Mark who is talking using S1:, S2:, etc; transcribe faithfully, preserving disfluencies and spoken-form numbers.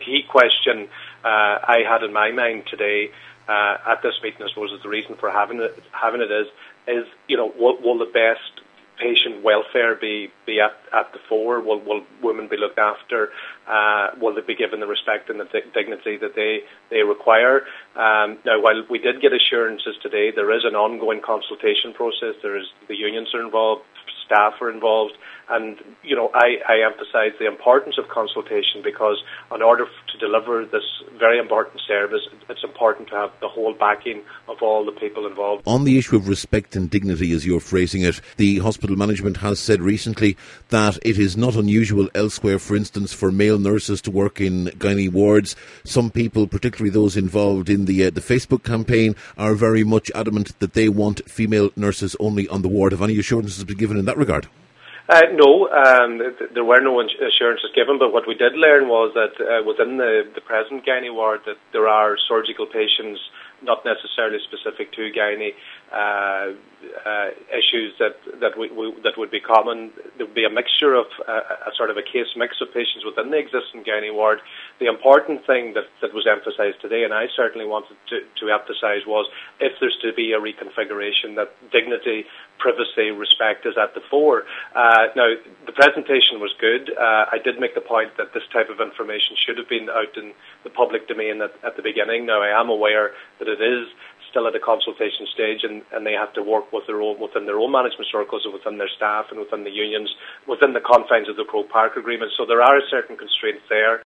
S1: key question uh, I had in my mind today uh, at this meeting, I suppose, is the reason for having it, having it is, is, you know, what will the best patient welfare be be at, at the fore? Will, will women be looked after? Uh, will they be given the respect and the di- dignity that they, they require? Um, now, while we did get assurances today, there is an ongoing consultation process. There is the unions are involved, staff are involved, and you know I, I emphasise the importance of consultation, because in order to deliver this very important service, it's important to have the whole backing of all the people involved.
S2: On the issue of respect and dignity, as you're phrasing it, the hospital management has said recently that it is not unusual elsewhere, for instance, for male nurses to work in gynae wards. Some people, particularly those involved in the uh, the Facebook campaign, are very much adamant that they want female nurses only on the ward. Have any assurances been given in that regard?
S1: Uh, no, um, th- there were no assurances given, but what we did learn was that uh, within the, the present gynae ward that there are surgical patients, not necessarily specific to gynae, uh, uh, issues that that, we, we, that would be common. There would be a mixture of uh, a sort of a case mix of patients within the existing gynae ward. The important thing that, that was emphasised today, and I certainly wanted to, to emphasise, was if there's to be a reconfiguration, that dignity, privacy, respect is at the fore. Uh, now, the presentation was good. Uh, I did make the point that this type of information should have been out in the public domain at, at the beginning. Now, I am aware that it is still at a consultation stage, and, and they have to work with their own, within their own management circles and within their staff and within the unions, within the confines of the Croke Park Agreement. So there are certain constraints there.